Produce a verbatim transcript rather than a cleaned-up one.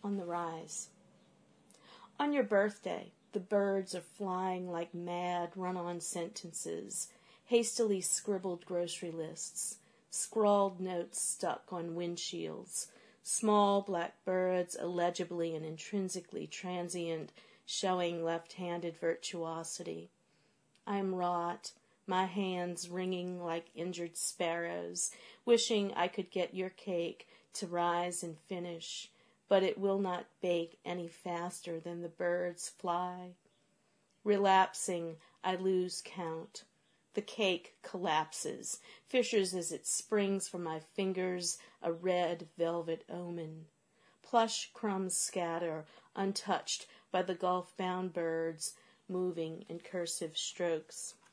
on the rise. On your birthday, the birds are flying like mad run-on sentences, hastily scribbled grocery lists, scrawled notes stuck on windshields, small black birds illegibly and intrinsically transient, showing left-handed virtuosity. I am wrought, my hands wringing like injured sparrows, wishing I could get your cake to rise and finish, but it will not bake any faster than the birds fly. Relapsing, I lose count. The cake collapses, fissures as it springs from my fingers, a red velvet omen. Plush crumbs scatter, untouched by the gulf-bound birds, moving in cursive strokes.